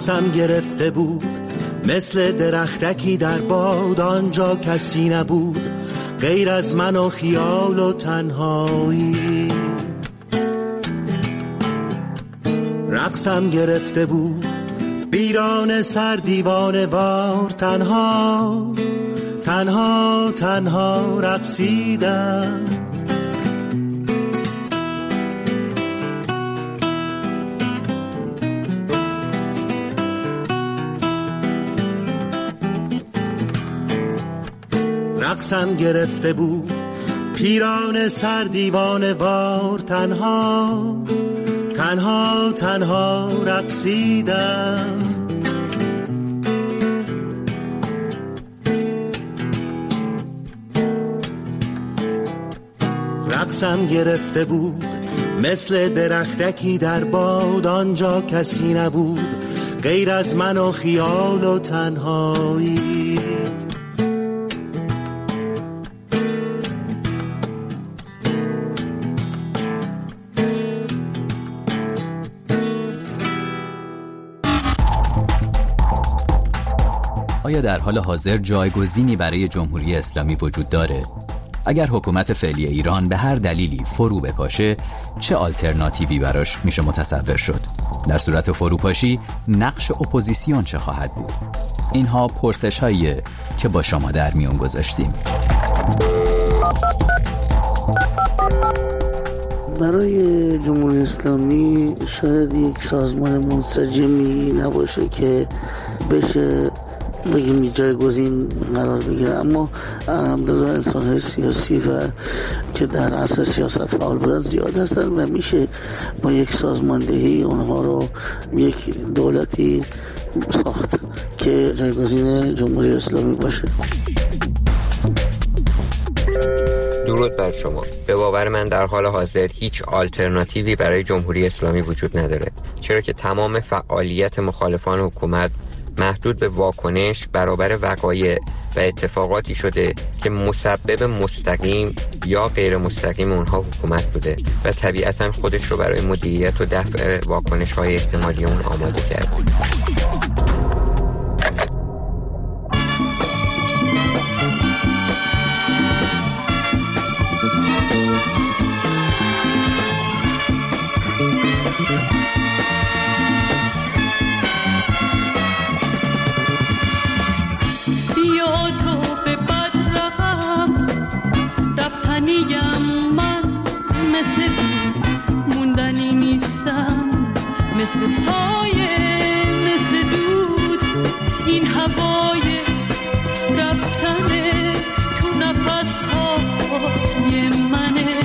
رقصم گرفته بود مثل درختکی در باد، آنجا کسی نبود غیر از من و خیال و تنهایی. رقصم گرفته بود بیران سر دیوانه وار، تنها تنها تنها رقصیدم. رقصم گرفته بود پیران سر دیوانه وار، تنها تنها تنها رقصیدم. رقصم گرفته بود مثل درختکی در باد، آنجا کسی نبود غیر از من و خیال و تنهایی. آیا در حال حاضر جایگزینی برای جمهوری اسلامی وجود داره؟ اگر حکومت فعلی ایران به هر دلیلی فرو بپاشه، چه آلترناتیوی براش میشه متصور شد؟ در صورت فروپاشی، نقش اپوزیسیون چه خواهد بود؟ اینها پرسش‌هاییه که با شما در میون گذاشتیم. برای جمهوری اسلامی شاید یک سازمان منسجمی نباشه که بشه بگیم جایگزین قرار بگیره، اما الحمدلله انسان‌های سیاسی و که در عصر سیاست فعال بودن زیاد هستن و میشه با یک سازماندهی اونها رو یک دولتی ساخت که جایگزین جمهوری اسلامی باشه. درود بر شما. به باور من در حال حاضر هیچ آلترناتیوی برای جمهوری اسلامی وجود نداره، چرا که تمام فعالیت مخالفان حکومت محدود به واکنش برابر وقایع و اتفاقاتی شده که مسبب مستقیم یا غیر مستقیم اونها حکومت بوده و طبیعتاً خودش رو برای مدیریت و دفع واکنش‌های احتمالی اون آماده کرده. مثل سایه مثل دود این هوای رفتنه تو نفسهای منه.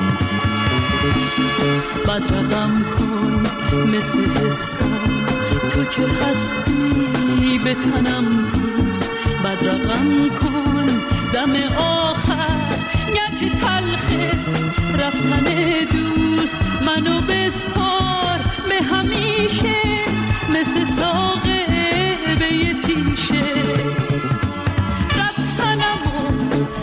بدرقم کن مثل حسم تو که هستی به تنم روز. بدرقم کن دم آخر گرچه تلخه رفتن دوست. منو بسپار به همیشه مثل ساقه به یه تیشه. رفتنمو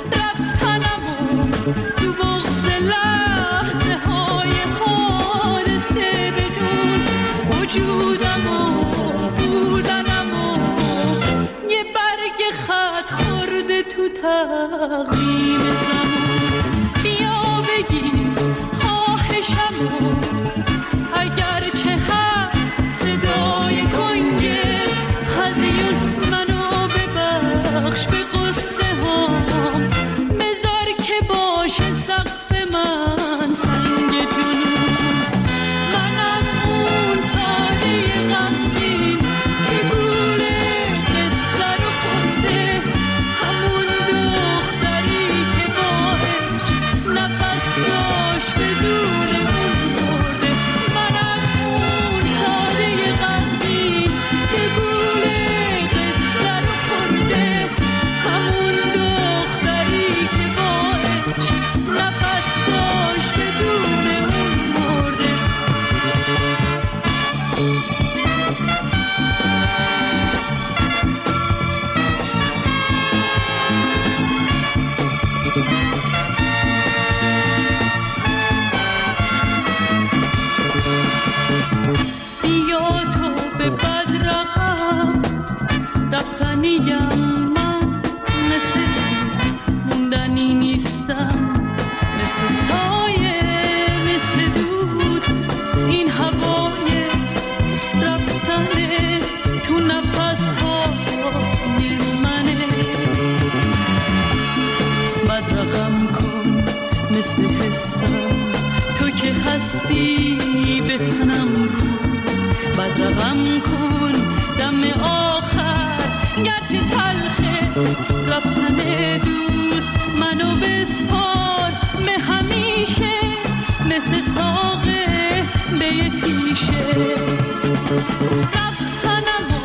تو بغض لحظه های خالصه بدون وجودمو بودنمو یه برگ خط خورده تو تقویم زمان. بیا بگیر خواهشمو اگرچه هست صدای کنگه هزیون. منو ببخش به قصه هام بذار که باشه سقف من سنگ جنون. منم اون ساده غمگین که گوله قصه رو خونده، همون دختری که با عشق نفس داشت بدون اون مرده. منم اون ساده غمگین که گوله قصه رو خونده، همون دختری که با عشق نفس داشت بدون اون مرده. بیا تو به بدرقم موندنیم من، مثل موندنی نیستم، مثل سایه، مثل دود، این هوای رفتنه تو نفس‌های منه. بدرقم کن مثل حسم، تو که هستی به تنم روز. بدرقم کن دم آخر، گرچه تلخه رفتن دوست. منو بسپار به همیشه، مثل ساقه به یه تیشه. رفتنمو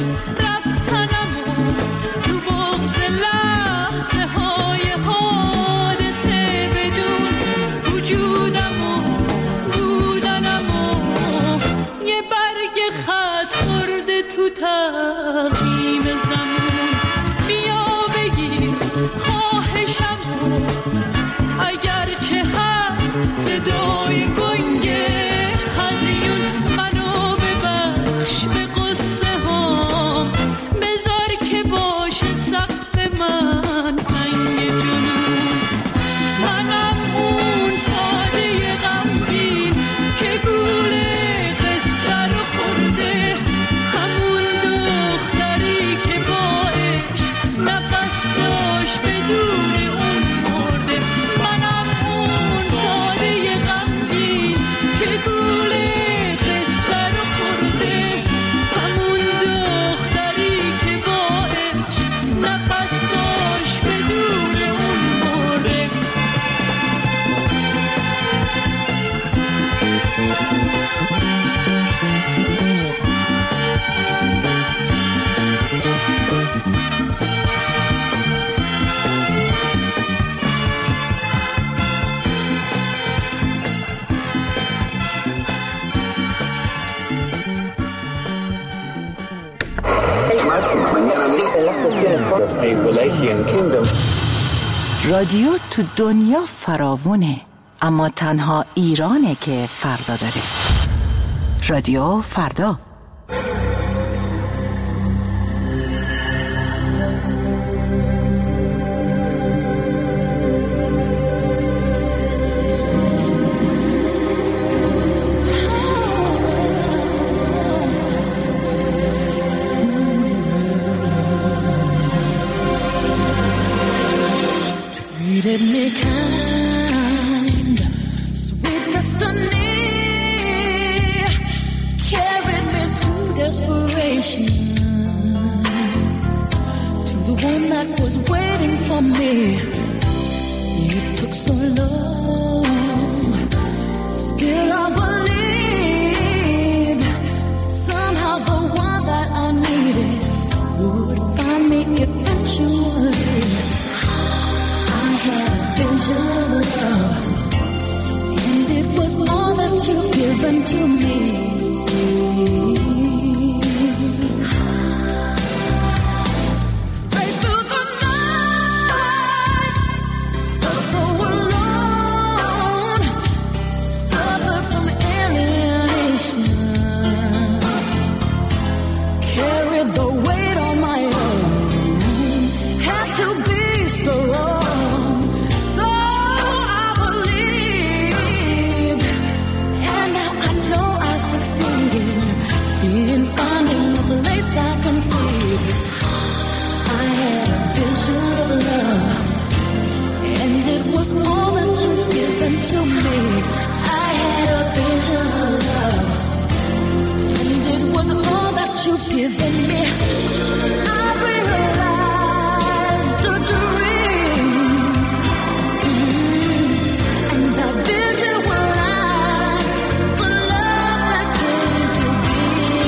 تو بغض لحظه های حادثه بدون. وجودمو بودنمو یه برگ خط خورده تو تقویم زمون. بیا بگیر خواهشمو، اگرچه هست صدای گنگه هزیون. منو ببخش به قصه هام، بذار که باشه سقف من سنگ جنون. منم اون ساده غمگین که گوله قصه رو خورده، همون دختری که با عشق نفس داشت بدون اون مرده. منم اون ساده غمگین که گوله قصه رو خورده، همون دختری که با عشق نفس داشت بدون اون مرده. رادیو تو دنیا فراوونه، اما تنها ایرانه که فردا داره. رادیو فردا. Treated me kind, sweet destiny carried me through desperation to the one that was waiting for me. It took so long, still I believed somehow the one that I needed would find me eventually. I had a vision of love, and it was all that you've given to me. Right through the nights, felt so alone, suffered from alienation, carried the weight on my own, had to be strong. In finding a place I can see, I had a vision of love, and it was all that you've given to me. I had a vision of love, and it was all that you've given me. I realized a dream, and that vision was the love that came to me.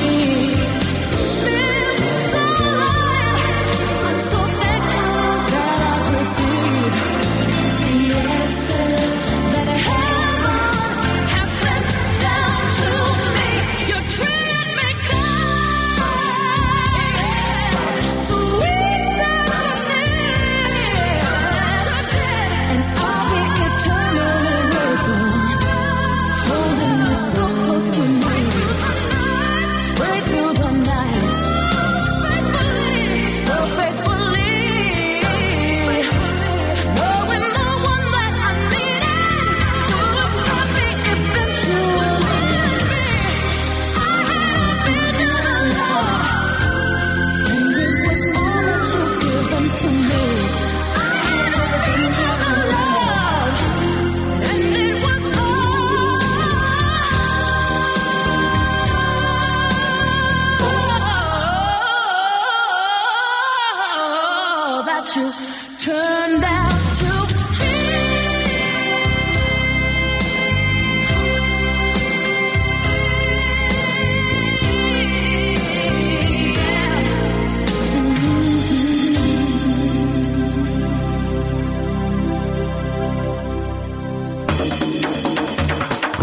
I'm so thankful that I've received the answer that I have.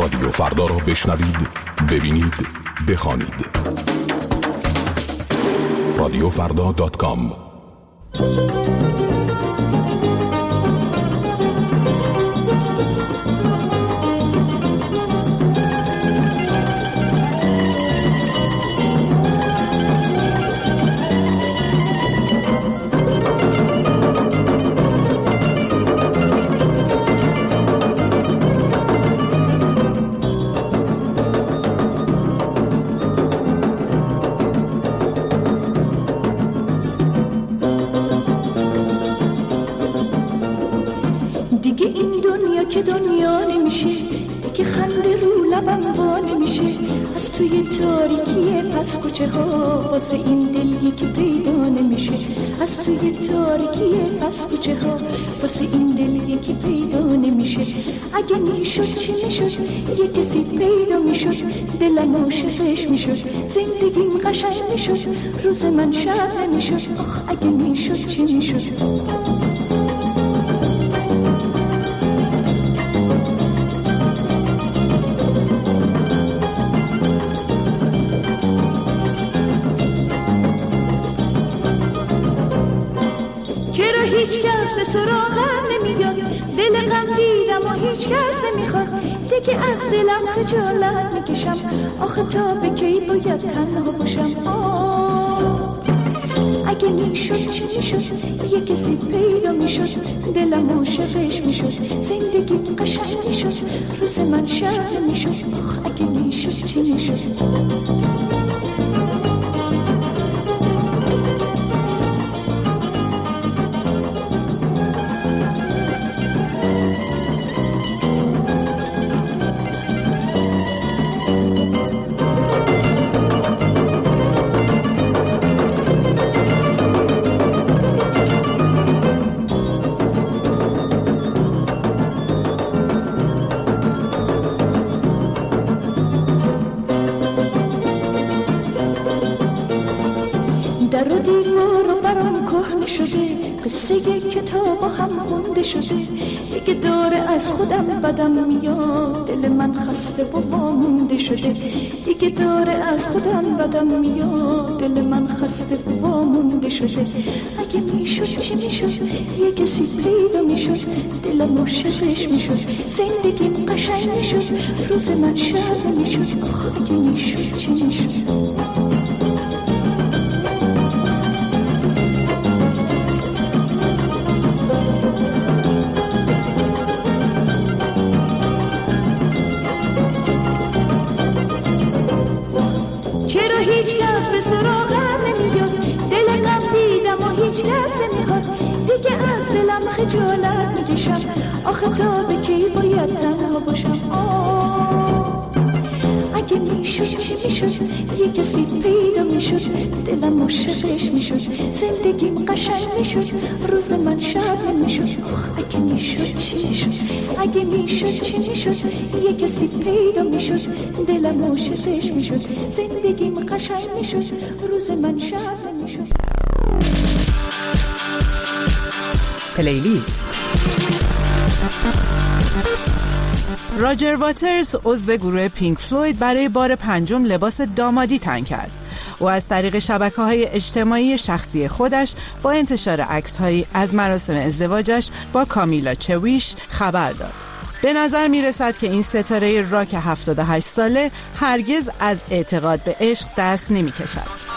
رادیو فردا را بشنوید، ببینید، بخوانید. radiofrda.com. واسه این دل یکی پیدا نمیشه، از توی تاریکی پس کوچه ها واسه این دل یکی پیدا نمیشه. اگه میشد چی میشد، یه کسی پیدا میشد، دلم عاشقش میشد، زندگیم قشنگ میشد، روز من شب نمیشد. آخ اگه میشد چی میشد. هیچ کس به سراغم نمیاد، دل غم دیدم و هیچ کس نمیخواد، دیگه از دلم خجالت میکشم، آخه تا به کی باید تنها باشم. اگه میشد چی میشد، یه کسی پیدا میشد، دلم عاشقش میشد، زندگی قشنگ میشد، روز من شب میشد. آخ اگه میشد چی میشد. در و دیوار و برام کهنه شده، قصه کتاب هم خونده شده، دیگه داره از خودم بدم میاد، دل من خسته و وامونده شده، دیگه داره از خودم بدم میاد، دل من خسته و وامونده شده. اگه میشد چی میشد، یه کسی پیدا میشد، دلم عاشقش میشد، زندگیم قشنگ میشد، روز من شب میشد. آخ اگه میشد چی میشد. خجالت میکشم، آخه تا به کی باید تنها باشم. اگه میشد چی میشد، یه کسی پیدا میشد، دلم عاشقش میشد، زندگیم قشنگ میشد، روز من شب نمیشد. اگه میشد چی میشد، اگه میشد چی میشد، یه کسی پیدا میشد، دلم عاشقش میشد، زندگیم قشنگ میشد، روز من شب نمیشد. پلیلیست. راجر واترز عضو گروه پینک فلوید برای بار 5 لباس دامادی تن کرد. او از طریق شبکه‌های اجتماعی شخصی خودش با انتشار عکس‌هایی از مراسم ازدواجش با کامیلا چویش خبر داد. به نظر می‌رسد که این ستاره راک 78 ساله هرگز از اعتقاد به عشق دست نمی‌کشد.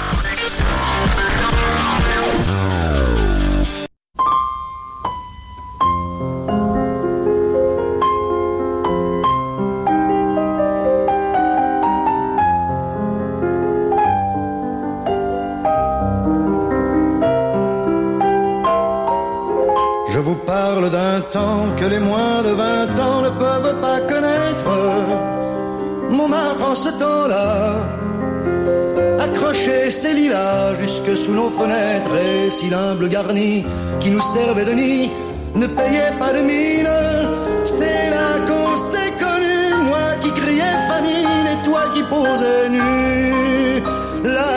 Je vous parle d'un temps que les moins de 20 ans ne peuvent pas connaître. Montmartre en ce temps-là accrochait ses lilas jusque sous nos fenêtres, et si l'humble garni qui nous servait de nid ne payait pas de mine, c'est là qu'on s'est connus, moi qui criais famine et toi qui posais nu. La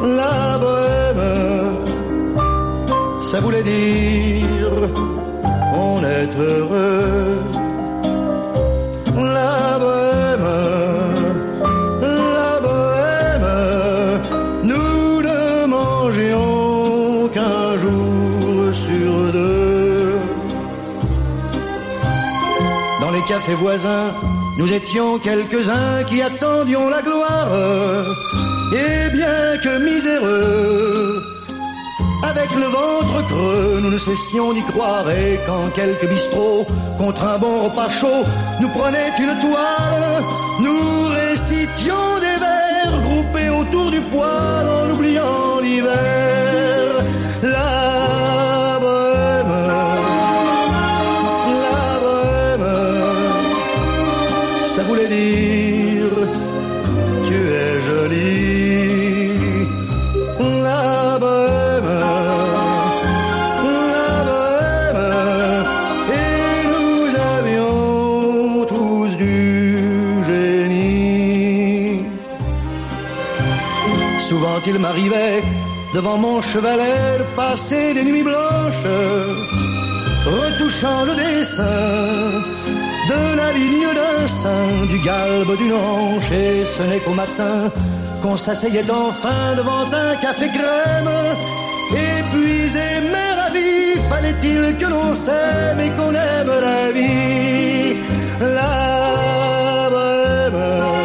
bohème, ça voulait dire on est heureux. La bohème, nous ne mangions qu'un jour sur deux. Dans les cafés voisins, nous étions quelques-uns qui attendions la gloire. Et bien que miséreux, avec le ventre creux, nous ne cessions d'y croire. Et quand quelques bistrots, contre un bon repas chaud, nous prenaient une toile, nous récitions des vers groupés autour du poêle en oubliant l'hiver. La bohème, ça voulait dire tu es jolie. La bohème, et nous avions tous du génie. Souvent il m'arrivait devant mon chevalet de passer des nuits blanches, retouchant le dessin de la ligne d'un sein, du galbe d'une hanche. Et ce n'est qu'au matin qu'on s'asseyait enfin devant un café crème. Épuisé mais ravi, fallait-il que l'on s'aime et qu'on aime la vie. La bohème,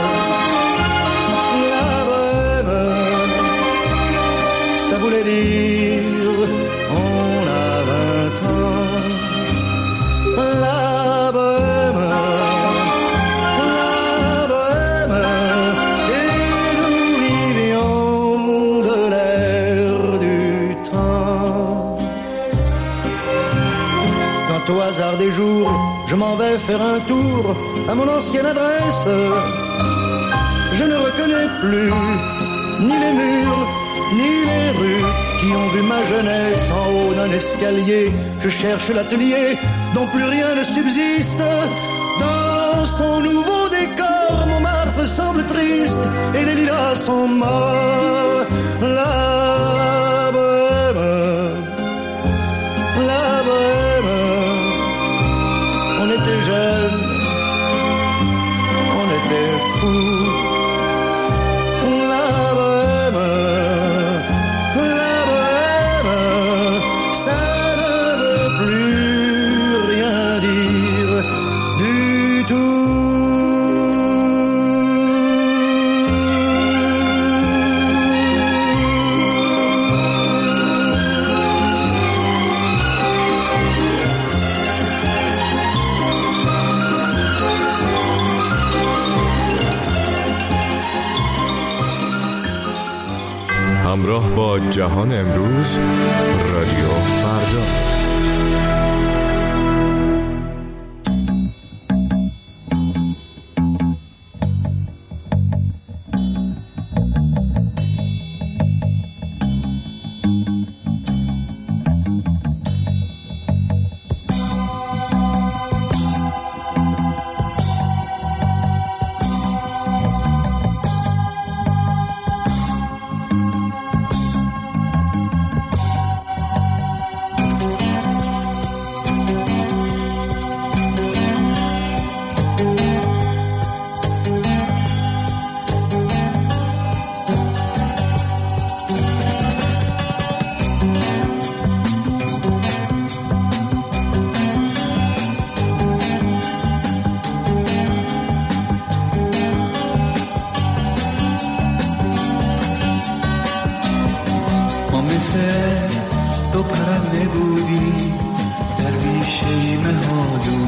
ça voulait dire on a 20 ans. La bohème, et nous vivions de l'air du temps. Quand au hasard des jours, je m'en vais faire un tour à mon ancienne adresse, je ne reconnais plus ni les murs, ni les rues qui ont vu ma jeunesse en haut d'un escalier. Je cherche l'atelier dont plus rien ne subsiste. Dans son nouveau décor, mon marbre semble triste et les lilas sont morts. La bohème, on était jeunes, on était fous. همراه با جهان امروز، رادیو فردا. تو پرنده بودی در بیشه مهادو،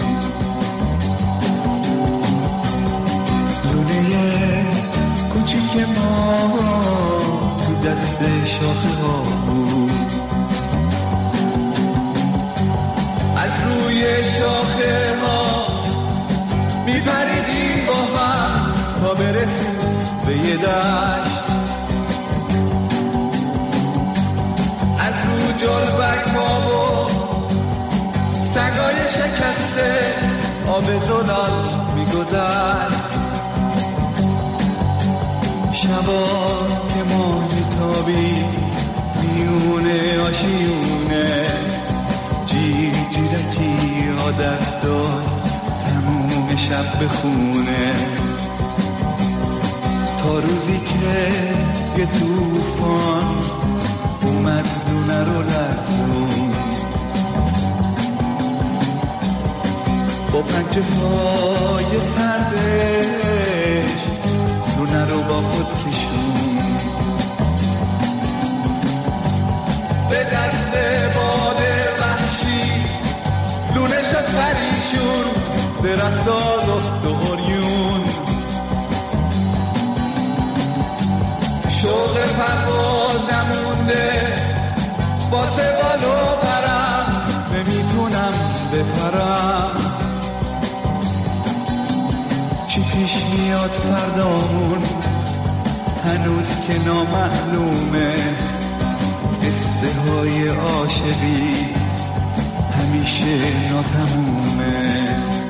لونه کوچیک ما تو دست شاخه ها بود. از روی شاخه ها میپریدیم با هم تا برسیم به یه دشت. جلبک ها و سگای شکسته آب زلال میگذشت. شبا که ما میتابیم میونه آشیونه جیر جیرکی بخونه تا روزی که یه توفان اومد لونه رو لرزون با پنجه های سردش لونه رو با خود کشون به دست باد وحشی لونه شد پریشون درخت آزفت و عریون شوق پرواز نمونده واسه بالو برم نمیتونم بپرم چی پیش میاد فردامون هنوز که نامعلومه قصه های عاشقی همیشه ناتمومه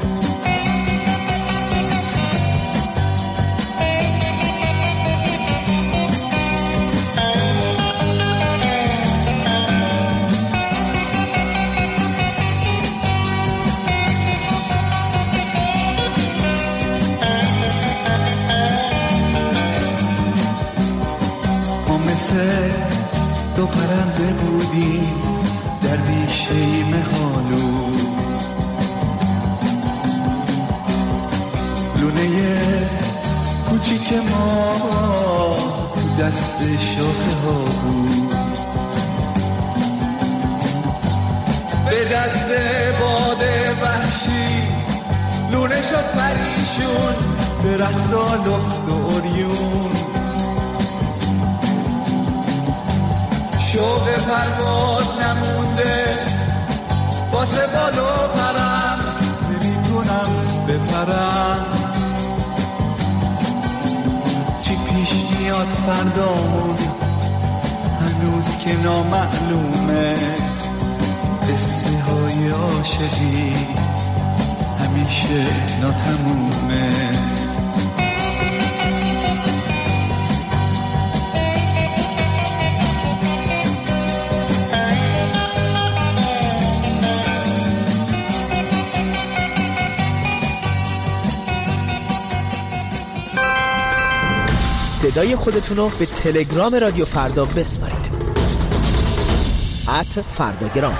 دو پرنده بودیم در بیشه مهالو لونه کوچیک ما تو دست شاخه ها بود به دست باد وحشی لونه شد پریشون درختا لخت و عریون شوق پرواز نمونده واسه بالو پرم نمیتونم بپرم چی پیش میاد فردامون هنوز که نامعلومه قصه های عاشقی همیشه ناتمومه صدای خودتون رو به تلگرام رادیو فردا بسپارید @فرداگرام.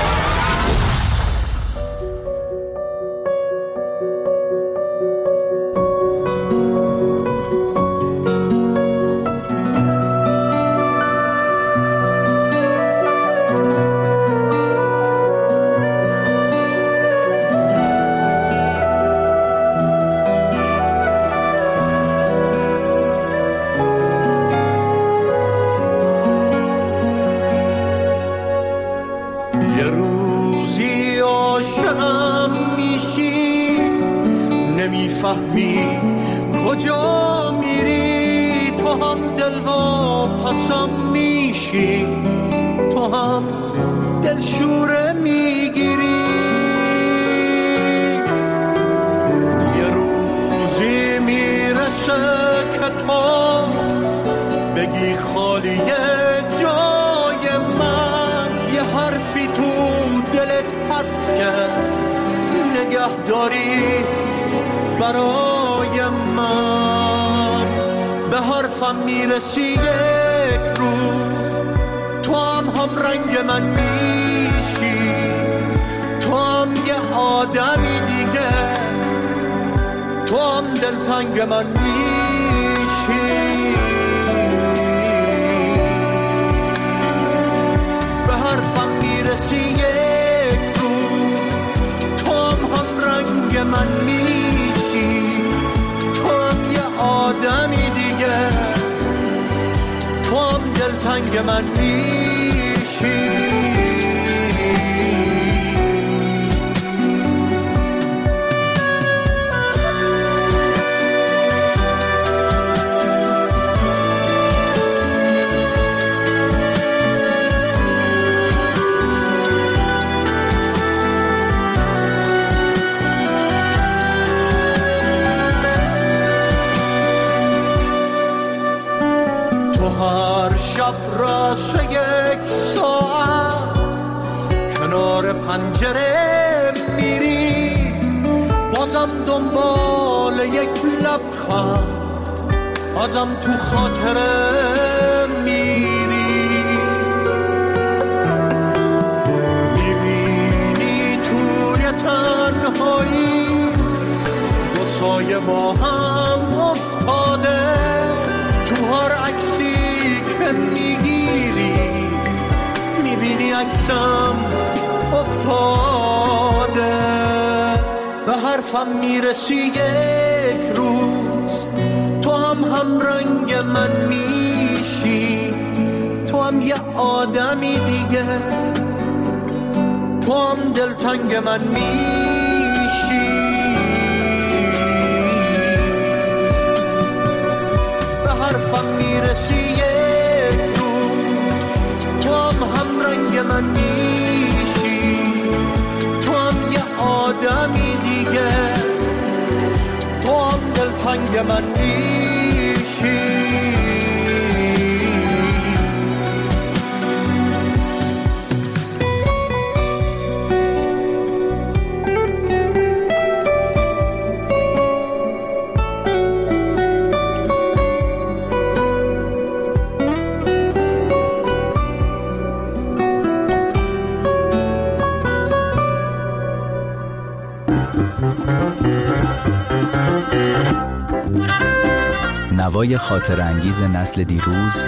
کجا میری تو هم دل و پسم میشی تو هم دلشوره میگیری یه روزی میرسه که تو بگی خالیه جای من یه حرفی تو دلت هست که نگه داری برای من به حرفم میرسی یک روز تو هم رنگ من میشی تو هم یه آدمی دیگه تو هم دلتنگ من میشی به حرفم میرسی یک روز تو هم رنگ من میشی آدمی دیگه تو هم دلتنگ من میشی راسه یک ساعت کنار پنجره میری بازم دنبال مال یک لبخند بازم تو خاطرم میری، میبینی توی تنهایی دو سایه با هم افتاده، تو هر عکسی که میگیری میبینی عکسم افتاده. به حرفم میرسی یک روز تو هم رنگ من میشی، تو هم یه آدمی دیگه، تو هم دلتنگ من میشی. به حرفم میرسی یک روز تو هم رنگ من میشی، تو هم یه آدمی دیگه، تو هم دلتنگ من میشی. نوای خاطر انگیز نسل دیروز،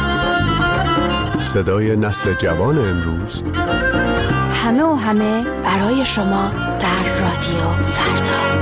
صدای نسل جوان امروز، همه و همه برای شما در رادیو فردا.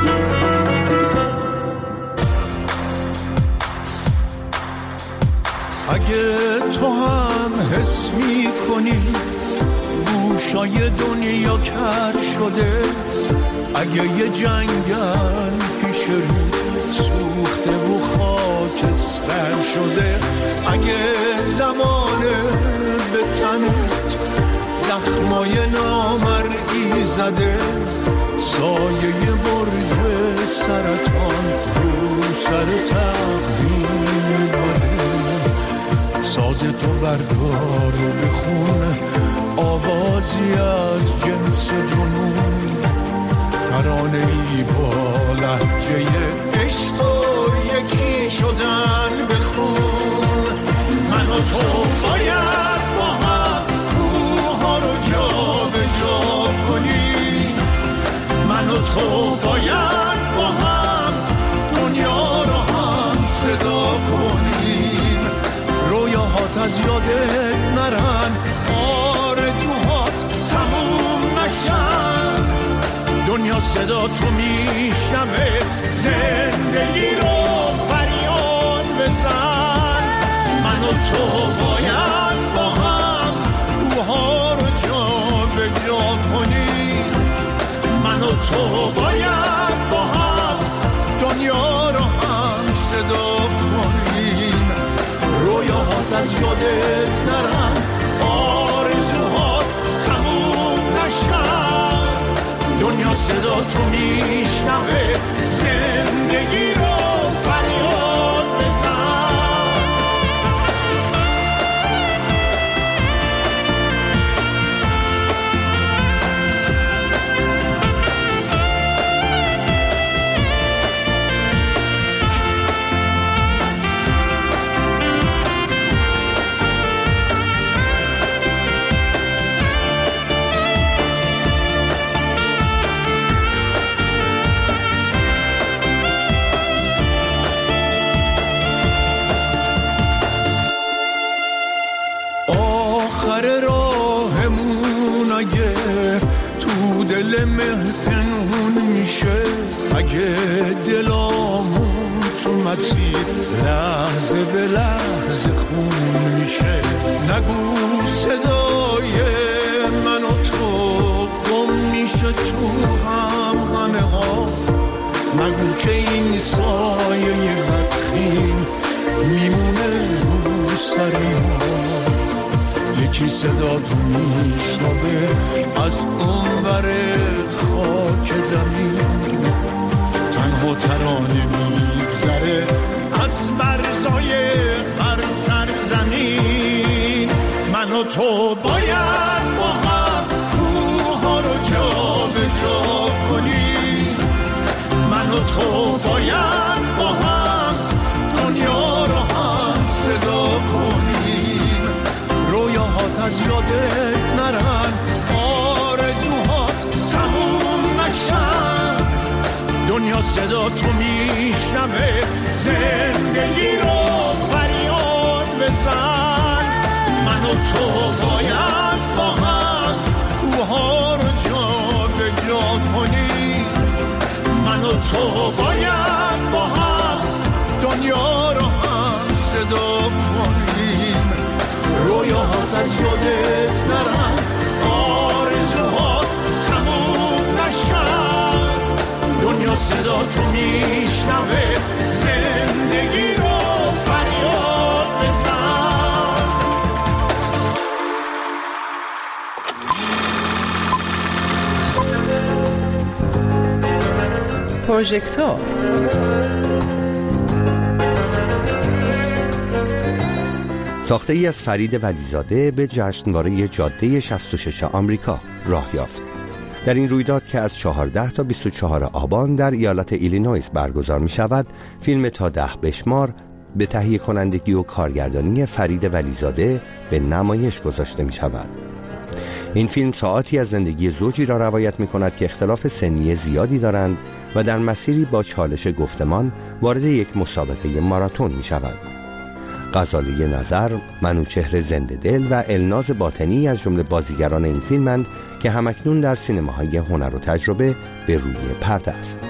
اگه تو هم حس می کنی گوشای دنیا کر شده، اگه یه جنگل پیش رو سوخته و خاکستر شده، اگه زمانه به تنت زخمای نامرئی زده، سایه برج سرطان رو سر تقدیم باره، ساز تو بردار بخون آوازی از جنس جنون، ترانه‌ای با لهجه عشق و یکی شدن بخون. من و تو باید با هم کوها رو جا به جا کنیم، من و تو باید با هم دنیا رو هم صدا کنیم. رویاهات از یادت نرن، آرزوهات تموم نشن، دنیا صدا تو میشنوه، زندگی رو فریاد بزن. من و تو باید با هم کوها رو جا به جا کنیم، من و تو باید با هم دنیا رو هم صدا کنیم. رویاهات از یادت نرن، آرزوهات تموم نشن، دنیا صدا تو میشنوه، زندگی رو فریاد بزن. دل مهپنون میشه، اگه دلامون تو مسیر لحظه به لحظه خون میشه، نگو صدای من و تو گم میشه تو همه ها، نگو که این سایه بدخیم میمونه رو سری ها. یکی صدا تو میشنوه از اونور خاک زمین، تنها ترانه میگذره از مرزای هر سرزمین. من و تو باید با هم کوها رو جا به جا کنیم، من و تو باید با هم دنیا رو هم صدا کنیم، رویاهات از یادت نرن، آرزوهات تموم نشن، دنیا صدا تو میشنوه، زندگی رو فریاد بزن. من و تو باید با هم کوها رو جا به جا کنیم، من و تو باید با هم دنیا رو هم صدا کنیم، رویاهات از یادت نرن، آرزوهات تموم نشن، دنیا صدا تو میشنوه، زندگی رو فریاد بزن. پروژکتور ساخته ای از فرید ولیزاده به جشنواره جاده 66 آمریکا راه یافت. در این رویداد که از 14 تا 24 آبان در ایالت ایلینویس برگزار می شود، فیلم تا 10 بشمار به تهیه کنندگی و کارگردانی فرید ولیزاده به نمایش گذاشته می شود. این فیلم ساعاتی از زندگی زوجی را روایت می کند که اختلاف سنی زیادی دارند و در مسیری با چالش گفتمان وارد یک مسابقه ماراتون می شود. غزاله نظر، منوچهر زنده دل و الناز باطنی از جمله بازیگران این فیلمند که همکنون در سینماهای هنر و تجربه به روی پرده است.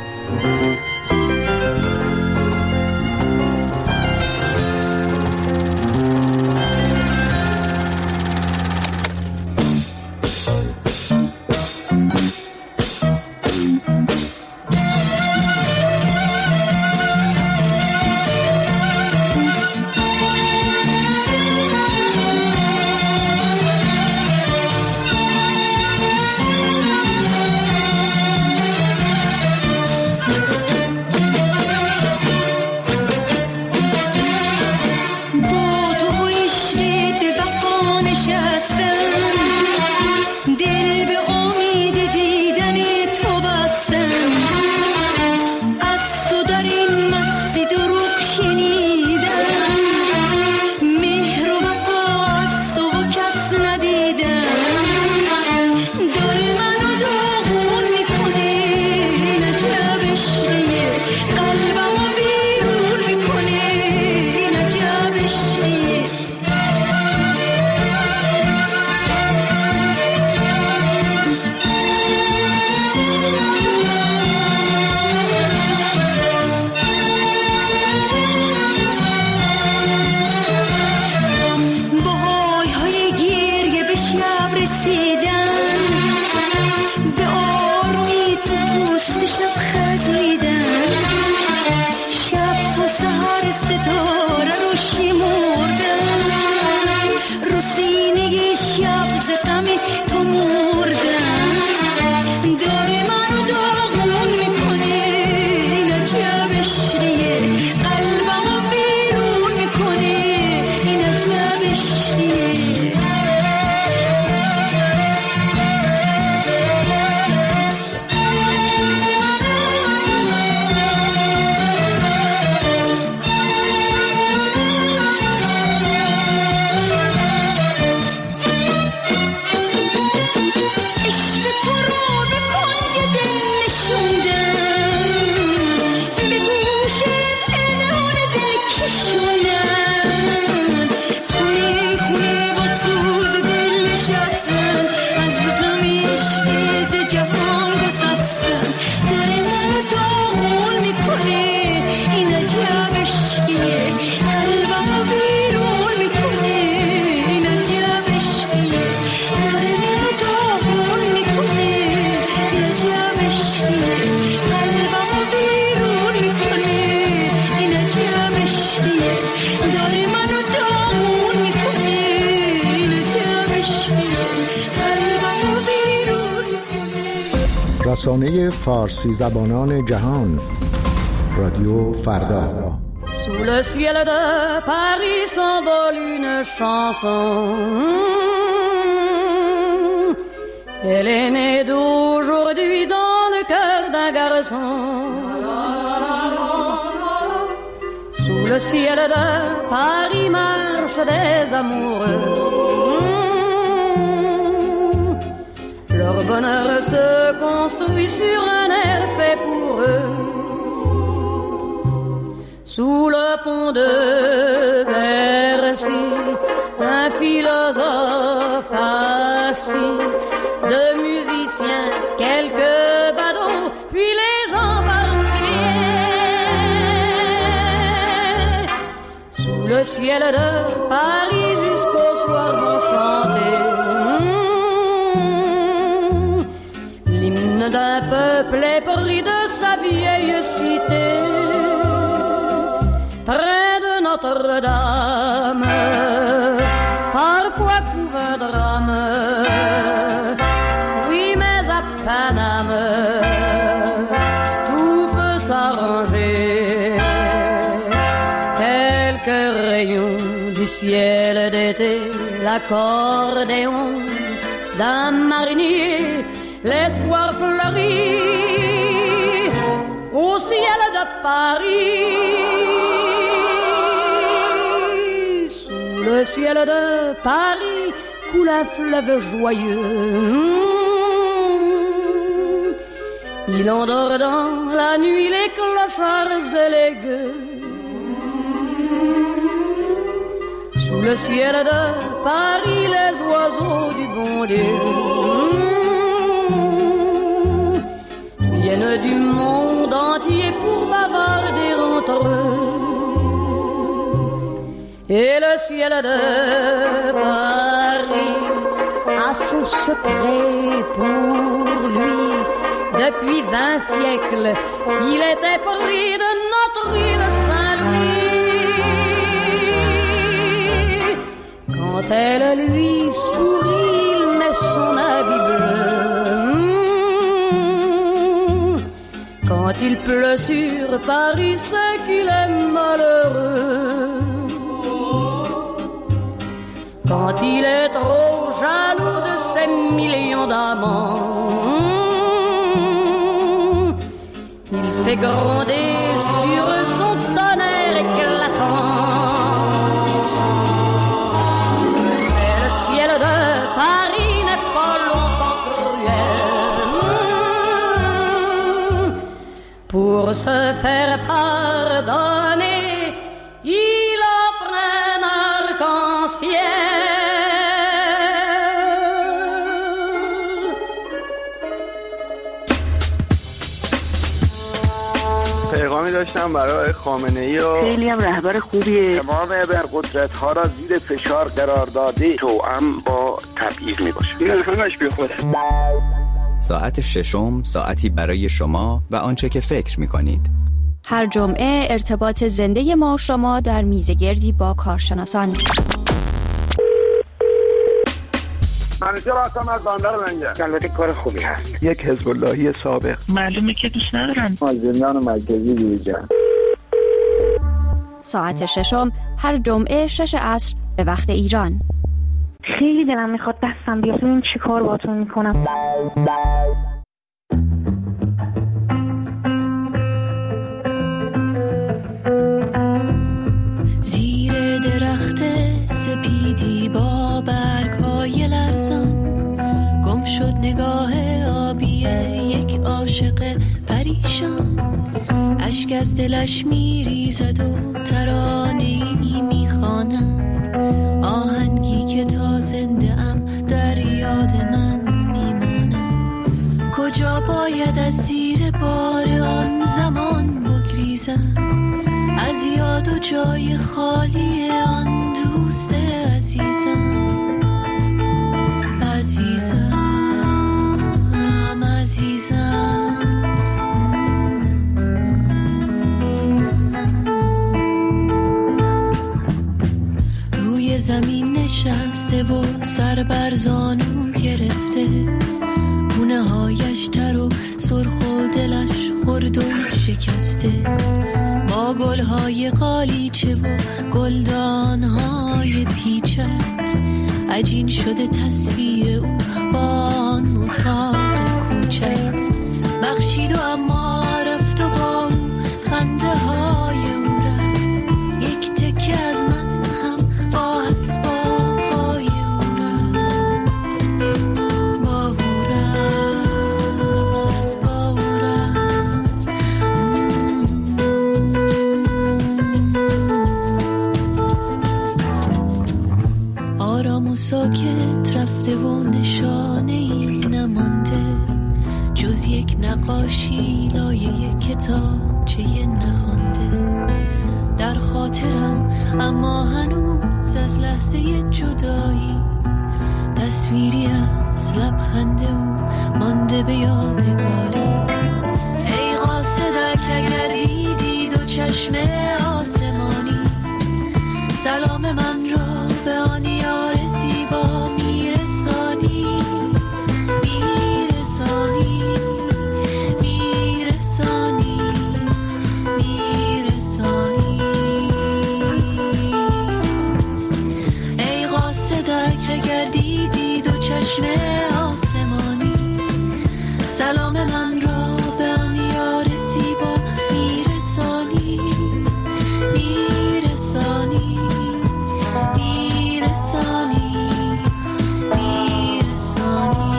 رسانه فارسی زبانان جهان رادیو فردا. Sous le ciel de Paris s'envole une chanson. Elle est née d'aujourd'hui dans le cœur d'un garçon. le ciel de Paris marchent des amoureux. Leur bonheur se construit sur un air fait pour eux. Sous le pont de Bercy, un philosophe assis, de musiciens, quelques badauds, puis les gens par milliers. Sous le ciel de Paris jusqu'au soir vont chanter l'hymne d'un peuple épris de sa vieille cité. Près de Notre-Dame, parfois couve un drame. Oui, mais à Paname, tout peut s'arranger. Quelques rayons du ciel d'été, l'accordéon d'un marinier, l'espoir fleurit au ciel de Paris. Le ciel de Paris coule un fleuve joyeux. Il endort dans la nuit les clochards et les gueux. Sous le ciel de Paris les oiseaux du bon Dieu viennent du monde entier pour bavarder entre eux. Et le ciel de Paris a son secret pour lui. Depuis 20 siècles, il était pris de notre île Saint-Louis. Quand elle lui sourit, il met son habit bleu. Quand il pleut sur Paris, c'est qu'il est malheureux. Quand il est trop jaloux de ses millions d'amants, il fait gronder sur son tonnerre éclatant. Mais le ciel de Paris n'est pas longtemps cruel. Pour se faire pardonner, il offre un arc-en-ciel. پیغامی داشتم برای خامنه‌ای و خیلی هم رهبر خوبیه. تمام ابرقدرت‌ها را زیر فشار قرار داده توأم با تبعیض میباشه. این همش بیخوده. ساعت ششم ساعتی برای شما و آنچه که فکر می‌کنید. هر جمعه ارتباط زنده ما شما در میزگردی با کارشناسان. منیجر هستم از بندر لنگر. البته کار خوبی هست. یک حزب اللهی سابق. معلومه که دوست ندارن. از زندان مرکزی بیرون. ساعت ششم هر جمعه 6 عصر به وقت ایران. خیلی دلم میخواد دستم بیاد ببین چی کار باهاتون میکنم. زیر درخت سپیدی با برگ‌های لرزان گم شد نگاه آبی یک عاشق پریشان. اشک از دلش میریزد و ترانه‌ای میخواند، آهنگی که تا زنده ام در یاد من میماند. کجا باید از زیر بار آن زمان بگریزم، از یاد و جای خالی آن دوست عزیزم. عزیزم روی زمین نشسته و سر بر زانو گرفته، گونه هایش تر و سرخ و دلش خرد و شکسته. با گلهای قالیچه و گلدانهای پیچک عجین شده تصویر او با آن اتاق کوچک. بخشید و اما رفت و با او خنده های او رفت. یک نقاشی لایه کتابچه نخوانده در خاطرم، اما هنوز از لحظه جدایی تصویری از لبخند او مانده به یادگاری. ای قاصدک اگر دیدی دو چشم آسمانی، سلام من را به آن یار زیبا میرسانی، میرسانی، میرسانی، میرسانی. ای قاصدک اگر دیدی دو چشم آسمانی، سلام من را به آن یار زیبا میرسانی، میرسانی، میرسانی، میرسانی.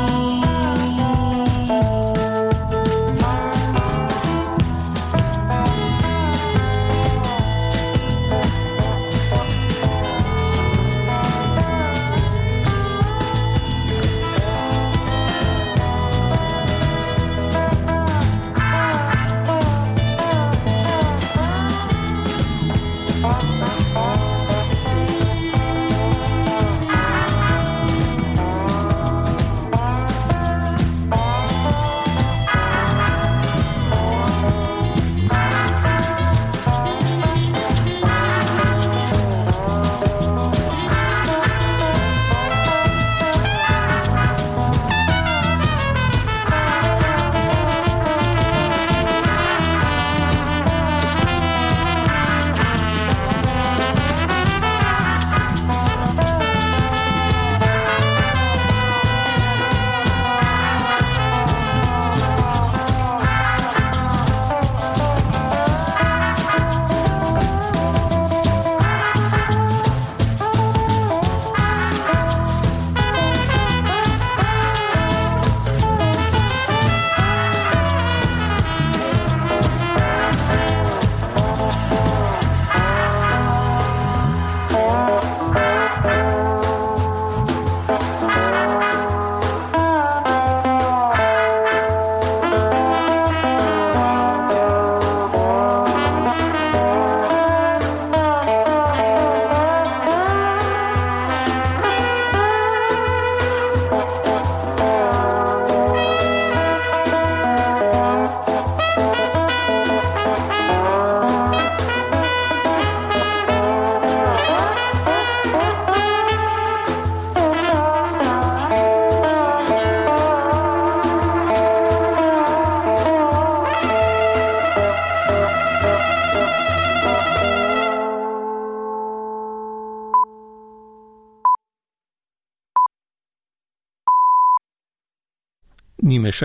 نیمه شب